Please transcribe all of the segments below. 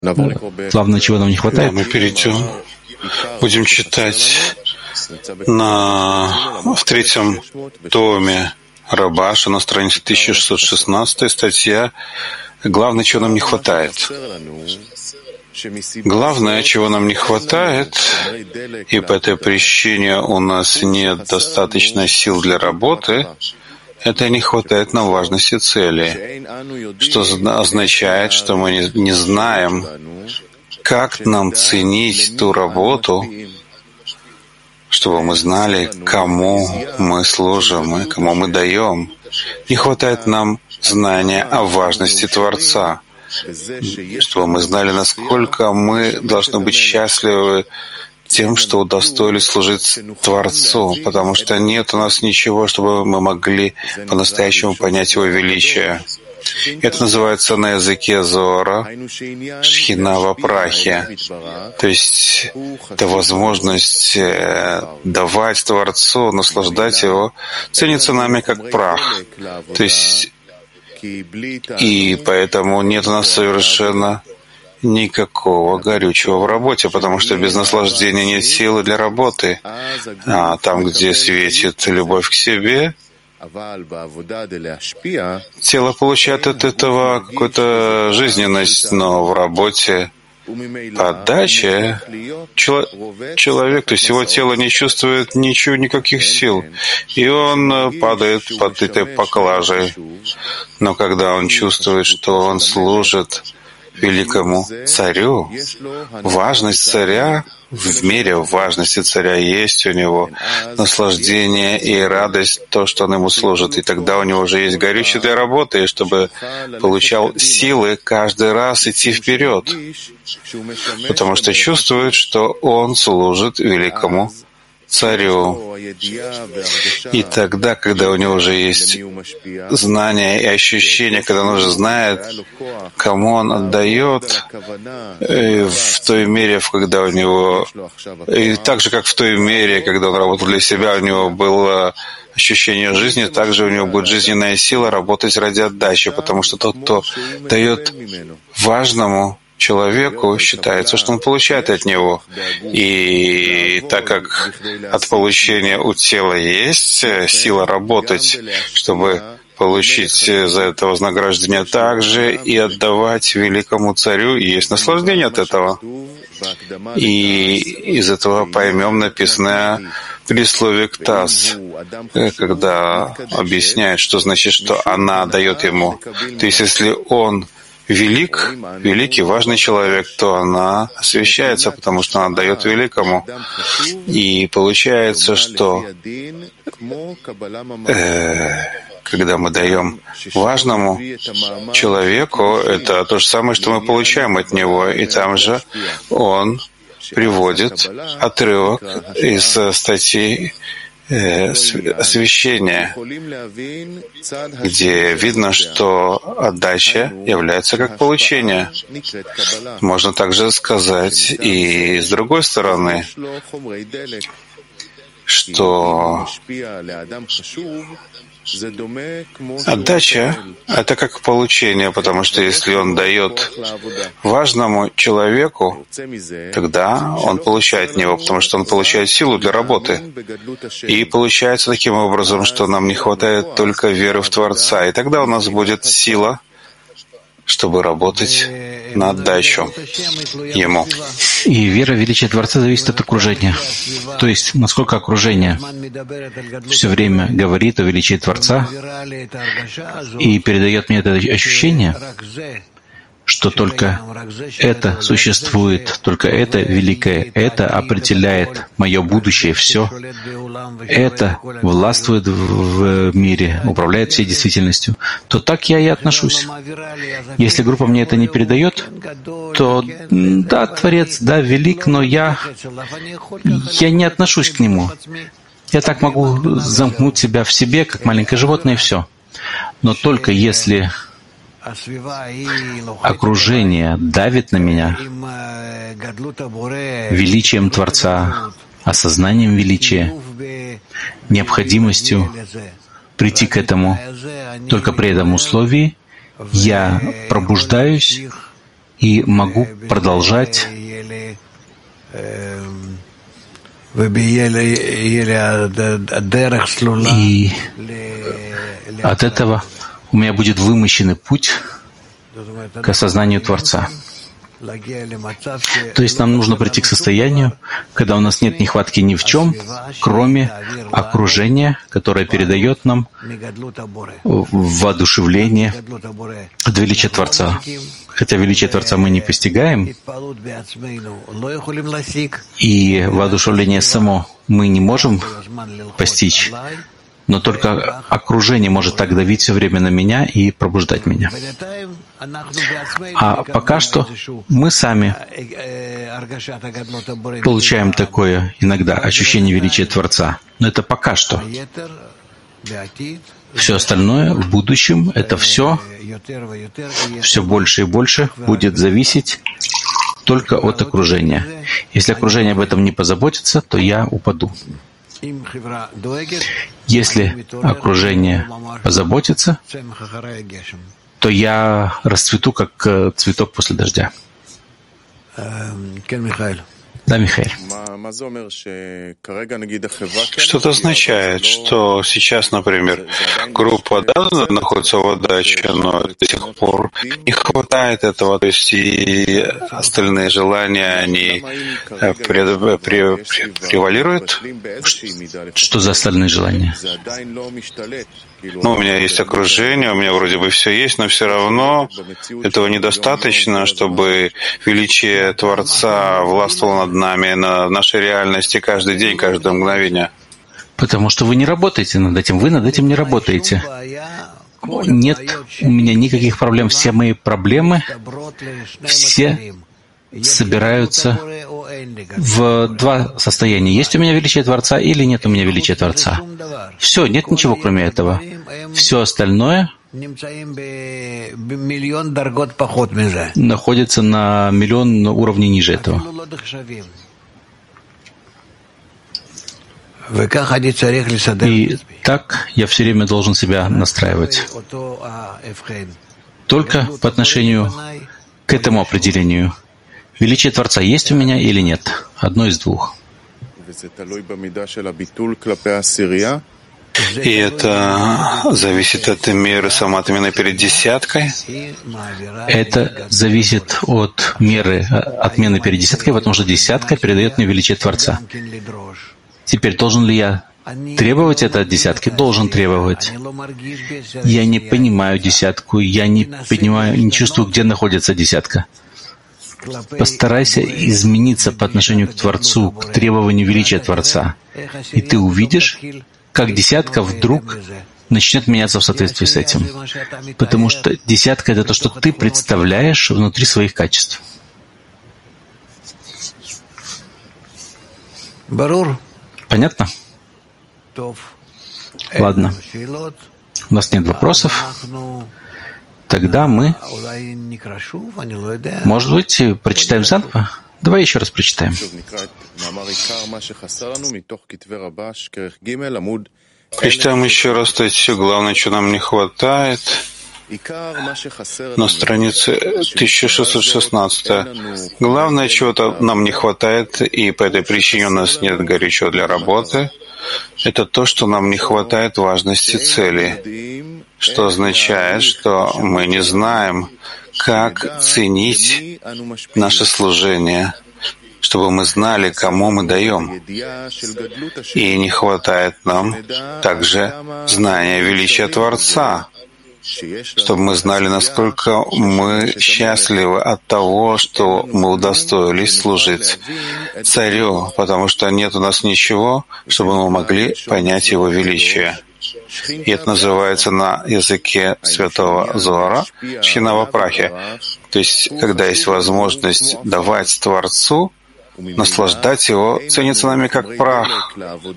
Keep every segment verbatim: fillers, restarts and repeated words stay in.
Главное, чего нам не хватает. Да, мы перейдем. Будем читать на, в третьем томе Рабаша на странице тысяча шестьсот шестнадцать статья «Главное, чего нам не хватает». Главное, чего нам не хватает, и по этой причине у нас нет достаточно сил для работы, это не хватает нам важности цели, что означает, что мы не, не знаем, как нам ценить ту работу, чтобы мы знали, кому мы служим и кому мы даем. Не хватает нам знания о важности Творца, чтобы мы знали, насколько мы должны быть счастливы тем, что удостоились служить Творцу, потому что нет у нас ничего, чтобы мы могли по-настоящему понять Его величие. Это называется на языке Зоара «Шхина во прахе». То есть это возможность давать Творцу, наслаждать Его, ценится нами как прах. То есть и поэтому нет у нас совершенно никакого горючего в работе, потому что без наслаждения нет силы для работы. А там, где светит любовь к себе, тело получает от этого какую-то жизненность, но в работе подачи человек, то есть его тело не чувствует ничего, никаких сил, и он падает под этой поклажей. Но когда он чувствует, что он служит великому царю, важность царя, в мере важности царя есть у него наслаждение и радость, то, что он ему служит. И тогда у него уже есть горючее для работы, чтобы получал силы каждый раз идти вперед, потому что чувствует, что он служит великому царю. И тогда, когда у него уже есть знание и ощущение, когда он уже знает, кому он отдает, и в той мере, когда у него, и так же, как в той мере, когда он работал для себя, у него было ощущение жизни, также у него будет жизненная сила работать ради отдачи, потому что тот, кто дает важному человеку, считается, что он получает от него. И так как от получения у тела есть сила работать, чтобы получить за это вознаграждение, также и отдавать великому царю, и есть наслаждение от этого. И из этого поймем написанное предисловие к Таз, когда объясняет, что значит, что она дает ему. То есть, если он велик, великий, важный человек, то она освящается, потому что она дает великому. И получается, что э, когда мы даем важному человеку, это то же самое, что мы получаем от него. И там же он приводит отрывок из статьи освящения, где видно, что отдача является как получение. Можно также сказать и с другой стороны, что отдача — это как получение, потому что если он дает важному человеку, тогда он получает от него, потому что он получает силу для работы. И получается таким образом, что нам не хватает только веры в Творца, и тогда у нас будет сила, чтобы работать на отдачу Ему. И вера в величие Творца зависит от окружения. То есть, насколько окружение все время говорит о величии Творца и передает мне это ощущение, что только это существует, только это великое, это определяет мое будущее, все. Это властвует в мире, управляет всей действительностью, то так я и отношусь. Если группа мне это не передает, то да, Творец, да, велик, но я, я не отношусь к Нему. Я так могу замкнуть себя в себе, как маленькое животное, и все. Но только если окружение давит на меня величием Творца, осознанием величия, необходимостью прийти к этому. Только при этом условии я пробуждаюсь и могу продолжать, и от этого у меня будет вымощенный путь к осознанию Творца. То есть нам нужно прийти к состоянию, когда у нас нет нехватки ни в чем, кроме окружения, которое передает нам воодушевление от величия Творца. Хотя величие Творца мы не постигаем, и воодушевление само мы не можем постичь, но только окружение может так давить все время на меня и пробуждать меня. А пока что мы сами получаем такое иногда ощущение величия Творца. Но это пока что. Все остальное в будущем, это все, все больше и больше будет зависеть только от окружения. Если окружение об этом не позаботится, то я упаду. Если окружение позаботится, то я расцвету, как цветок после дождя. Да, Михаил. Что это означает, что сейчас, например, группа да, находится в отдаче, но до сих пор не хватает этого, то есть и остальные желания, они пред, пред, превалируют? Что за остальные желания? Ну, у меня есть окружение, у меня вроде бы все есть, но все равно этого недостаточно, чтобы величие Творца властвовало над нами, на нашей реальности каждый день, каждое мгновение. Потому что вы не работаете над этим, вы над этим не работаете. Нет у меня никаких проблем. Все мои проблемы, все собираются в два состояния. Есть у меня величие Творца или нет у меня величия Творца. Все, нет ничего кроме этого. Все остальное находится на миллион уровней ниже этого. И так я все время должен себя настраивать. Только по отношению к этому определению. Величие Творца есть у меня или нет? Одно из двух. И это зависит от меры самоотмены перед десяткой? Это зависит от меры отмены перед десяткой, потому что десятка передает мне величие Творца. Теперь, должен ли я требовать это от десятки? Должен требовать. Я не понимаю десятку, я не понимаю, не чувствую, где находится десятка. Постарайся измениться по отношению к Творцу, к требованию величия Творца. И ты увидишь, как десятка вдруг начнет меняться в соответствии с этим. Потому что десятка — это то, что ты представляешь внутри своих качеств. Понятно? Ладно. У нас нет вопросов. Тогда мы, может быть, прочитаем заново? Давай еще раз прочитаем. Прочитаем еще раз, то есть все главное, что нам не хватает. На странице тысяча шестьсот шестнадцать. Главное, чего-то нам не хватает, и по этой причине у нас нет горячо для работы. Это то, что нам не хватает важности цели, что означает, что мы не знаем, как ценить наше служение, чтобы мы знали, кому мы даем. И не хватает нам также знания величия Творца, чтобы мы знали, насколько мы счастливы от того, что мы удостоились служить Царю, потому что нет у нас ничего, чтобы мы могли понять Его величие. И это называется на языке святого Зоара «Шхина во прахе». То есть, когда есть возможность давать Творцу, наслаждать Его, ценится нами как прах.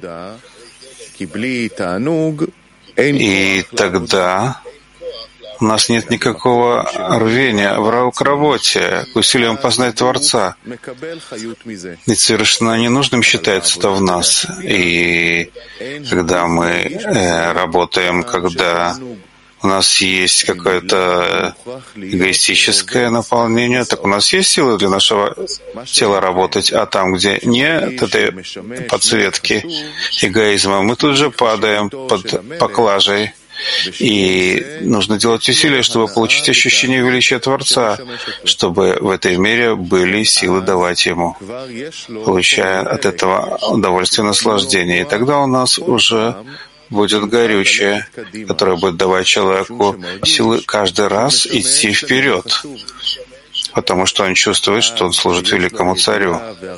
И тогда у нас нет никакого рвения к работе, к усилиям познать Творца. Ведь совершенно ненужным считается это в нас. И когда мы э, работаем, когда у нас есть какое-то эгоистическое наполнение, так у нас есть силы для нашего тела работать, а там, где нет этой подсветки эгоизма, мы тут же падаем под поклажей. И нужно делать усилия, чтобы получить ощущение величия Творца, чтобы в этой мере были силы давать Ему, получая от этого удовольствие, наслаждение. И тогда у нас уже будет горючее, которое будет давать человеку силы каждый раз идти вперед, потому что он чувствует, что он служит великому царю.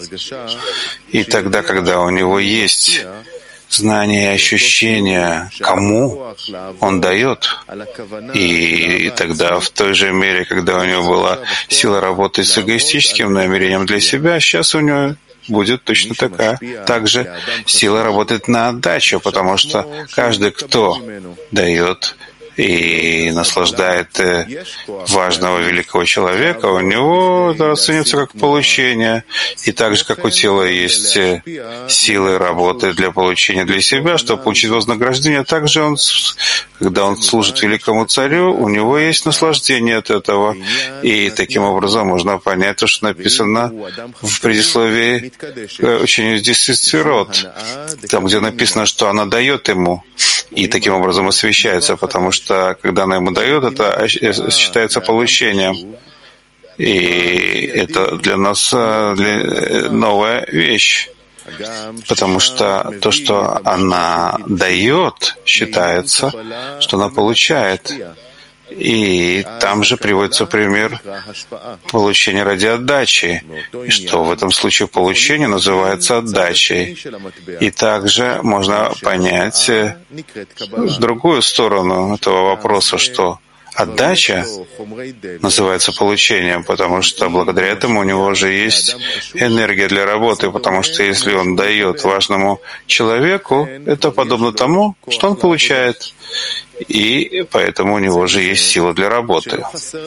И тогда, когда у него есть знание и ощущение, кому он дает, и тогда в той же мере, когда у него была сила работать с эгоистическим намерением для себя, сейчас у него будет точно такая. Также сила работать на отдачу, потому что каждый, кто дает и наслаждает важного великого человека, у него это расценится как получение. И так же, как у тела есть силы работы для получения для себя, чтобы получить вознаграждение, также он, когда он служит великому царю, у него есть наслаждение от этого. И таким образом можно понять то, что написано в предисловии учению Сфирот, там, где написано, что она дает ему, и таким образом освещается, потому что когда она ему дает, это считается получением. И это для нас для, новая вещь, потому что то, что она дает, считается, что она получает. И там же приводится пример получения ради отдачи, что в этом случае получение называется отдачей. И также можно понять другую сторону этого вопроса, что отдача называется получением, потому что благодаря этому у него уже есть энергия для работы, потому что если он дает важному человеку, это подобно тому, что он получает. И поэтому у него же есть сила для работы.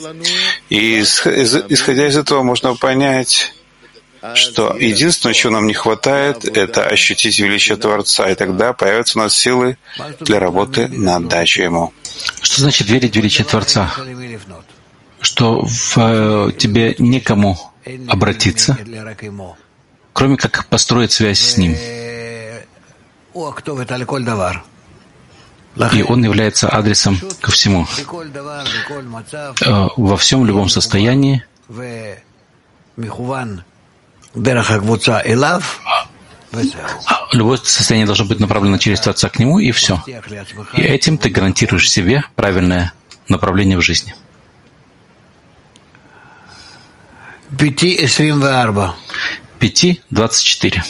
И исходя из этого можно понять, что единственное, чего нам не хватает, это ощутить величие Творца, и тогда появятся у нас силы для работы на отдачу Ему. Что значит верить в величие Творца? Что в тебе некому обратиться, кроме как построить связь с Ним. И Он является адресом ко всему. Во всем, любом состоянии, любое состояние должно быть направлено через Творца к Нему, и все. И этим ты гарантируешь себе правильное направление в жизни. Пяти двадцать четыре.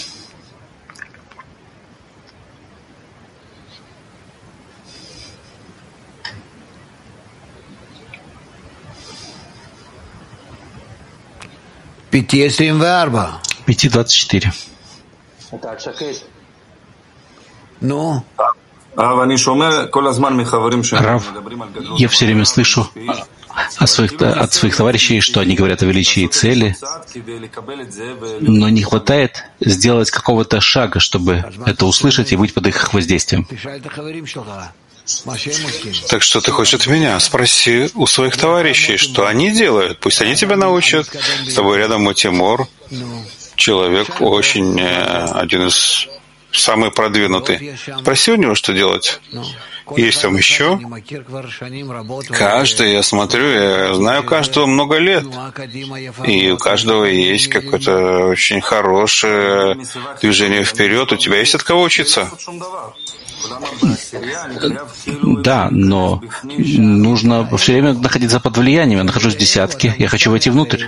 Пяти двадцать четыре. Ну. Рав, я все время слышу от своих, от своих товарищей, что они говорят о величии цели, но не хватает сделать какого-то шага, чтобы это услышать и быть под их воздействием. Так что ты хочешь от меня? Спроси у своих товарищей, что они делают. Пусть они тебя научат. С тобой рядом мой Тимур. Человек очень, один из самых продвинутых. Спроси у него, что делать. Есть там еще. Каждый, я смотрю, я знаю каждого много лет. И у каждого есть какое-то очень хорошее движение вперед. У тебя есть от кого учиться? Да, но нужно все время находиться под влиянием. Я нахожусь в десятке, я хочу войти внутрь.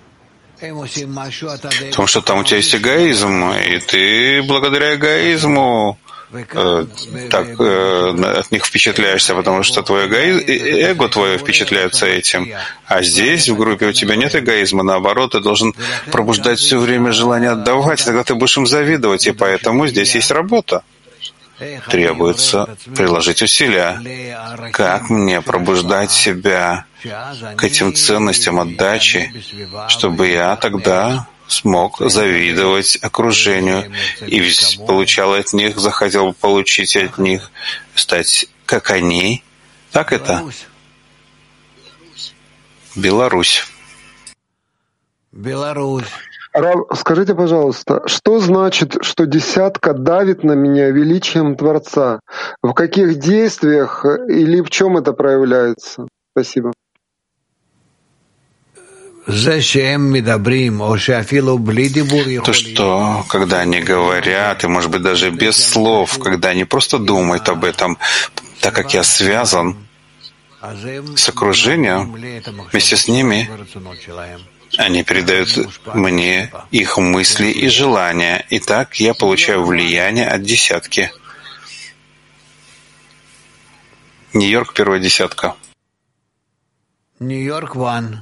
Потому что там у тебя есть эгоизм, и ты благодаря эгоизму э, так э, от них впечатляешься, потому что твой эгоизм, эго твое впечатляется этим. А здесь, в группе, у тебя нет эгоизма, наоборот, ты должен пробуждать все время желание отдавать, и тогда ты будешь им завидовать, и поэтому здесь есть работа. Требуется приложить усилия. Как мне пробуждать себя к этим ценностям отдачи, чтобы я тогда смог завидовать окружению и получал от них, захотел получить от них, стать как они, Так это? Беларусь. Беларусь. Рав, скажите, пожалуйста, что значит, что десятка давит на меня величием Творца? В каких действиях или в чем это проявляется? Спасибо. То, что, когда они говорят, и, может быть, даже без слов, когда они просто думают об этом, так как я связан с окружением, вместе с ними они передают мне их мысли и желания, и так я получаю влияние от десятки. Нью-Йорк, первая десятка. Нью-Йорк, one.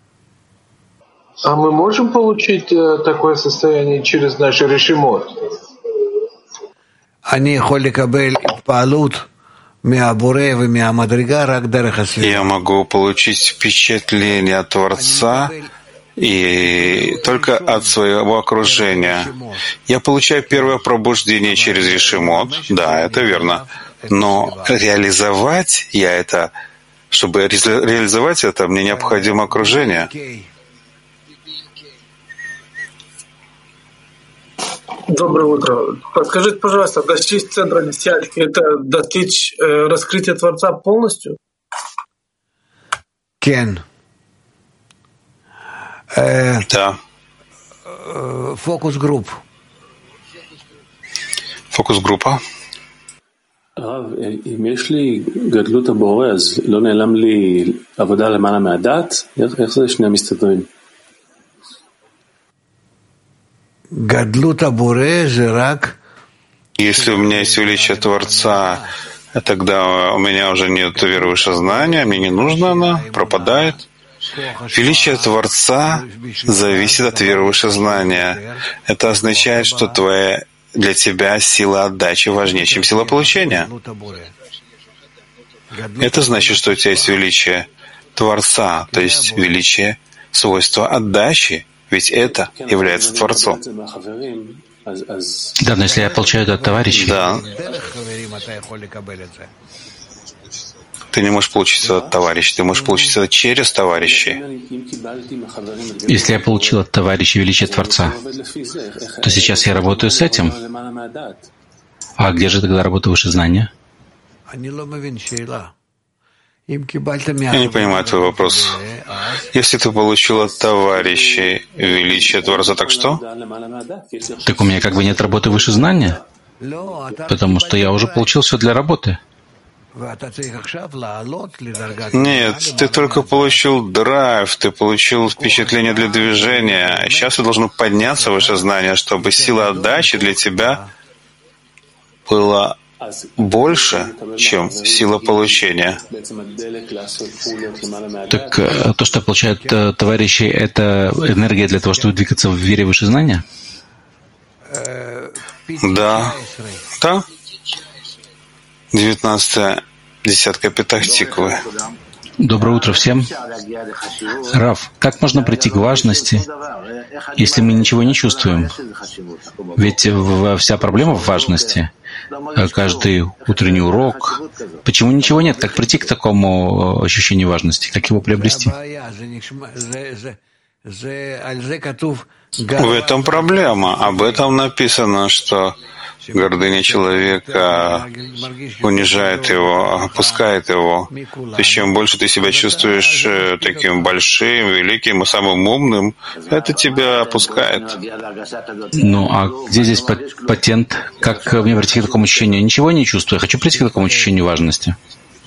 А мы можем получить э, такое состояние через наш решимот? Я могу получить впечатление от Творца и только от своего окружения. Я получаю первое пробуждение через решимот, да, это верно. Но реализовать я это, чтобы реализовать это, мне необходимо окружение. Доброе утро. Подскажите, пожалуйста, достичь центра десятки — это достичь э, раскрытия Творца полностью? Кен. Да. Фокус-групп. Фокус-группа. הרב, אם יש לי גדלות הבורא, אז לא נעלם לי עבודה למעלה מהדת? איך זה שני מסתדרים? גדלות הבורא זה רק... Если у меня есть величие Творца, тогда у меня уже нет веры выше знания, мне не нужна она, пропадает. Величие Творца зависит от веры выше знания. Это означает, что твоя для тебя сила отдачи важнее, чем сила получения. Это значит, что у тебя есть величие Творца, то есть величие свойства отдачи, ведь это является Творцом. Да, но если я получаю это от товарищей, да, ты не можешь получить это от товарищей, ты можешь получить это через товарищей. Если я получил от товарища величие Творца, то сейчас я работаю с этим. А где же тогда работа выше знания? Я не понимаю твой вопрос. Если ты получил от товарищей величие Творца, так что? Так у меня как бы нет работы выше знания, потому что я уже получил все для работы. Нет, ты только получил драйв, ты получил впечатление для движения. Сейчас ты должен подняться выше знания, чтобы сила отдачи для тебя была больше, чем сила получения. Так то, что получают товарищи, это энергия для того, чтобы двигаться в вере выше знания? Да. Да. Девятнадцатая десятка Петах-Тиквы. Доброе утро всем. Рав, как можно прийти к важности, если мы ничего не чувствуем? Ведь вся проблема в важности. Каждый утренний урок. Почему ничего нет? Как прийти к такому ощущению важности? Как его приобрести? В этом проблема. Об этом написано, что гордыня человека унижает его, опускает его. То есть, чем больше ты себя чувствуешь таким большим, великим и самым умным, это тебя опускает. Ну, а где здесь патент? Как мне прийти к такому ощущению? Ничего не чувствую. Я хочу прийти к такому ощущению важности.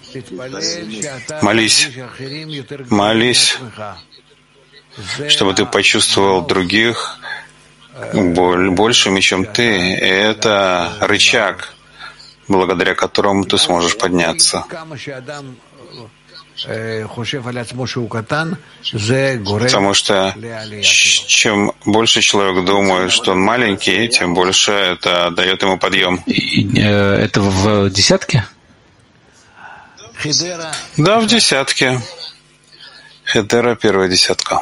Молись. Молись, чтобы ты почувствовал других большими, чем ты. И это рычаг, благодаря которому ты сможешь подняться. Потому что чем больше человек думает, что он маленький, тем больше это дает ему подъем. И, э, это в десятке? Да, в десятке. Хедера, первая десятка.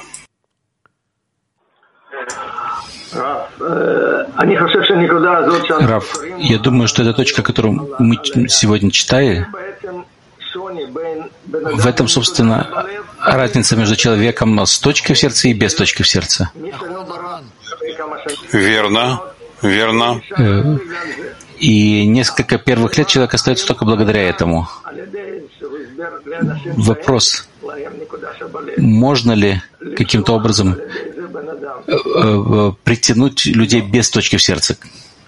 Рав, я думаю, что эта точка, которую мы сегодня читали, В этом, собственно, разница между человеком с точкой в сердце и без точки в сердце. Верно, верно. И несколько первых лет человек остается только благодаря этому. Вопрос: можно ли каким-то образом притянуть людей без точки в сердце?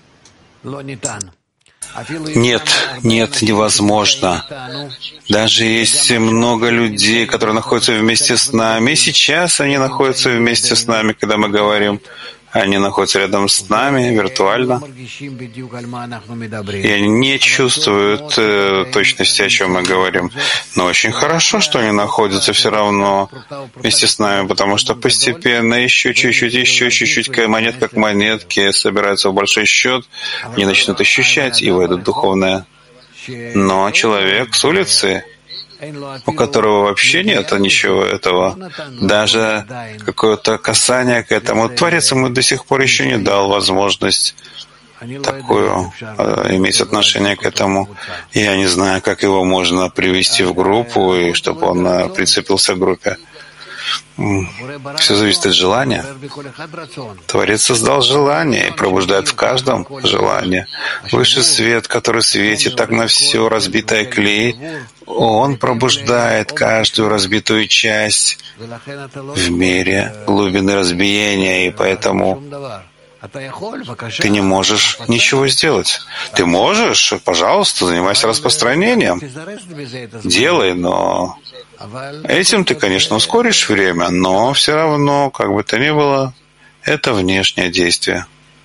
Нет, нет, невозможно. Даже есть много людей, которые находятся вместе с нами. И сейчас они находятся вместе с нами, когда мы говорим. Они находятся рядом с нами виртуально. И они не чувствуют э, точности, о чем мы говорим. Но очень хорошо, что они находятся все равно вместе с нами, потому что постепенно еще чуть-чуть, еще чуть-чуть, монетка к монетке собираются в большой счет, они начнут ощущать и войдут в духовное. Но человек с улицы, у которого вообще нет ничего этого, даже какое-то касание к этому, Творец ему до сих пор еще не дал возможность такую э, иметь отношение к этому. Я не знаю, как его можно привести в группу, и чтобы он э, прицепился к группе. Все зависит от желания. Творец создал желание и пробуждает в каждом желание. Высший свет, который светит так на все разбитое клей, он пробуждает каждую разбитую часть в мере глубины разбиения, и поэтому ты не можешь ничего сделать. Ты можешь, пожалуйста, занимайся распространением. Делай, но этим ты, конечно, ускоришь время, но все равно, как бы то ни было, это внешнее действие.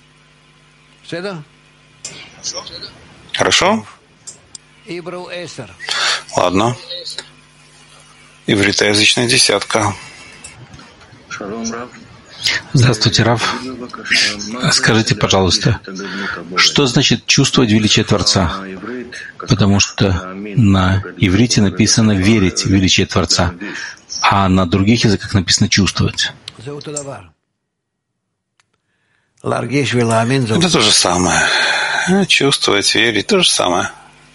Хорошо? Ладно. Ивритоязычная десятка. Здравствуйте, Рав. Скажите, пожалуйста, что значит чувствовать величие Творца? Потому что на иврите написано «верить в величие Творца», а на других языках написано «чувствовать». Это то же самое. Чувствовать, верить, то же самое.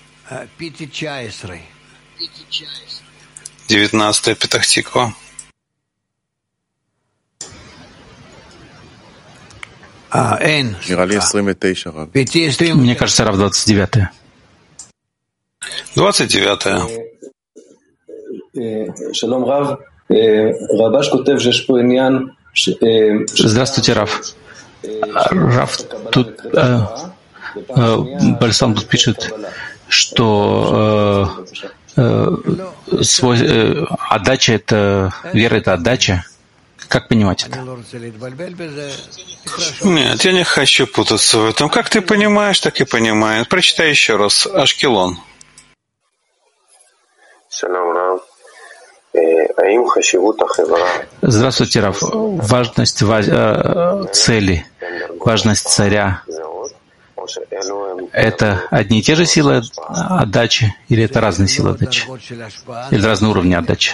Девятнадцатая Петах Тиква. Мне кажется, Рав двадцать девятая. двадцать девятая. Здравствуйте, Рав. Рав, тут э, э, Бальсам тут пишет, что э, э, свой, э, отдача — это вера, это отдача. Как понимать это? Нет, я не хочу путаться в этом. Как ты понимаешь, так и понимаешь. Прочитай еще раз. Ашкелон. Здравствуйте, Рав. Важность цели, важность царя — это одни и те же силы отдачи, или это разные силы отдачи? Или разные уровни отдачи?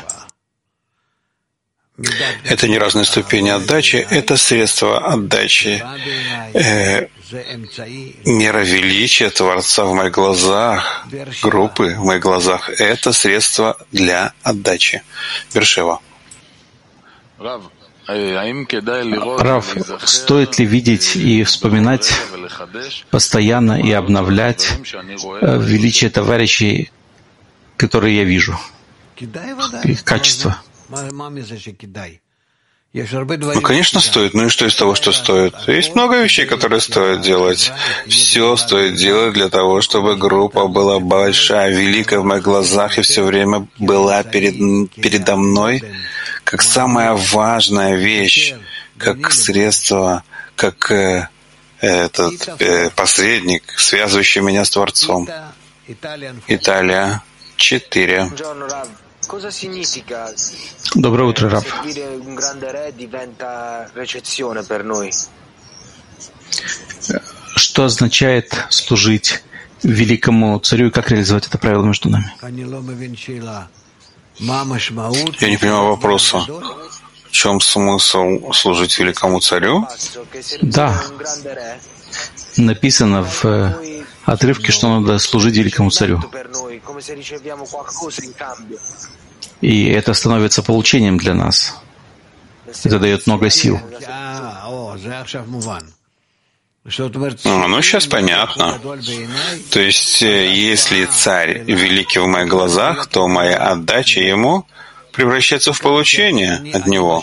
Это не разные ступени отдачи, это средства отдачи. Э, мера величия Творца в моих глазах, группы в моих глазах — это средство для отдачи. Бершева. Рав, стоит ли видеть и вспоминать постоянно и обновлять величие товарищей, которые я вижу, их качество? Ну, конечно, стоит. Ну и что из того, что стоит? Есть много вещей, которые стоит делать. Все стоит делать для того, чтобы группа была большая, великая в моих глазах и все время была перед, передо мной как самая важная вещь, как средство, как э, этот э, посредник, связывающий меня с Творцом. Италия, четыре. Доброе утро, Рав. Что означает служить великому царю и как реализовать это правило между нами? Я не понимаю вопроса. В чем смысл служить великому царю? Да. Написано в отрывке, что надо служить великому царю. И это становится получением для нас. Это дает много сил. Ну, сейчас понятно. То есть, если царь великий в моих глазах, то моя отдача ему превращается в получение от него.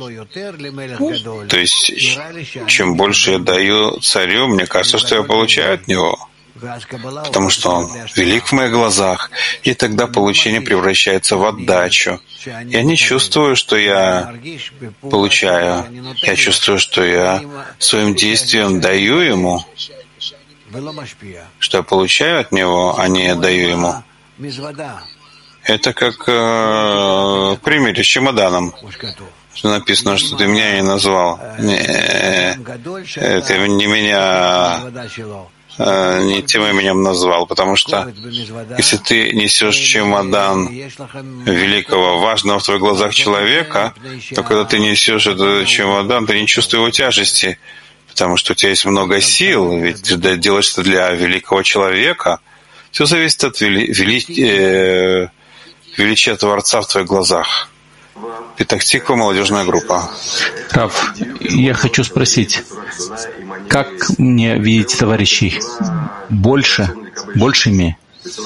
То есть, чем больше я даю царю, мне кажется, что я получаю от него. Потому что он велик в моих глазах, и тогда получение превращается в отдачу. Я не чувствую, что я получаю. Я чувствую, что я своим действием даю ему, что я получаю от него, а не даю ему. Это как э, в примере с чемоданом. Что написано, что ты меня не назвал. Не, ты не меня... не тем именем назвал, потому что если ты несешь чемодан великого, важного в твоих глазах человека, то когда ты несешь этот чемодан, ты не чувствуешь его тяжести, потому что у тебя есть много сил, ведь ты делаешь это для великого человека. Все зависит от вели... Вели... э... величия Творца в твоих глазах. Петах-Тиква, молодежная группа. Рав, я хочу спросить, как мне видеть товарищей больше, большими,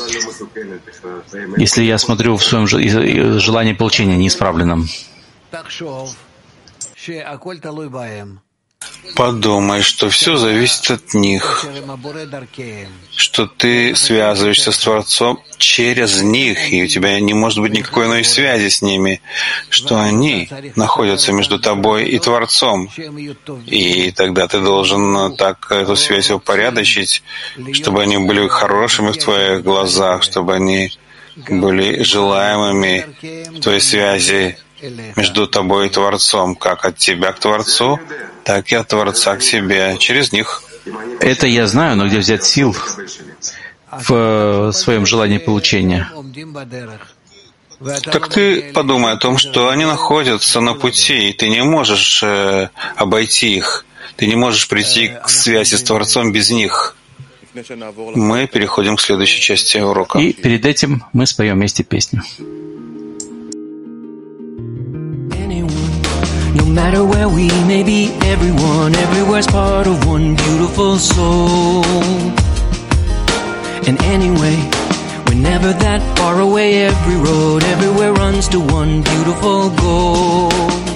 если я смотрю в своем желании получения неисправленном? Подумай, что все зависит от них, что ты связываешься с Творцом через них, и у тебя не может быть никакой иной связи с ними, что они находятся между тобой и Творцом. И тогда ты должен так эту связь упорядочить, чтобы они были хорошими в твоих глазах, чтобы они были желаемыми в твоей связи между тобой и Творцом, как от тебя к Творцу, так и от Творца к себе, через них. Это я знаю, но где взять сил в своем желании получения? Так ты подумай о том, что они находятся на пути, и ты не можешь э, обойти их, ты не можешь прийти к связи с Творцом без них. Мы переходим к следующей части урока. И перед этим мы споем вместе песню. No matter where we may be, everyone, everywhere's part of one beautiful soul. And anyway, we're never that far away. Every road, everywhere runs to one beautiful goal.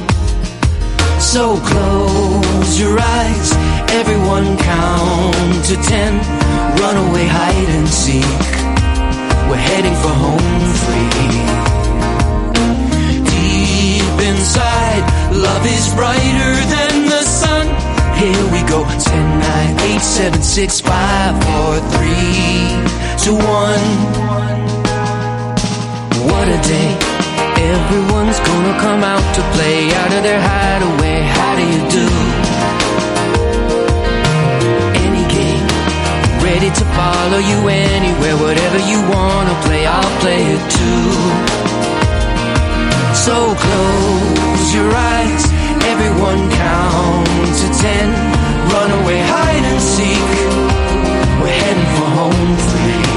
So close your eyes, everyone count to ten. Run away, hide and seek. We're heading for home free. Inside, love is brighter than the sun. Here we go. Ten, nine, eight, seven, six, five, four, three, two, one. What a day! Everyone's gonna come out to play out of their hideaway. How do you do? Any game, ready to follow you anywhere. Whatever you wanna play, I'll play it too. So close your eyes, everyone count to ten. Run away, hide and seek. We're heading for home free.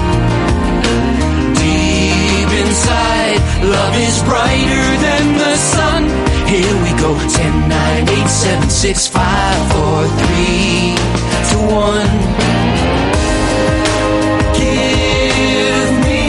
Deep inside, love is brighter than the sun. Here we go. Ten, nine, eight, seven, six, five, four, three, two, one. Give me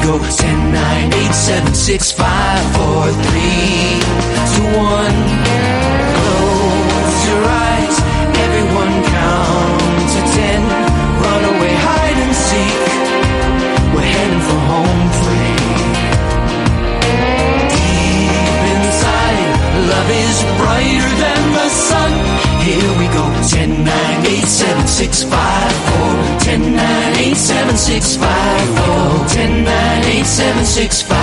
ten, nine, eight, seven, six, five, four, three, two, one. six five four. ten nine eight seven six five four. ten nine eight seven six five four.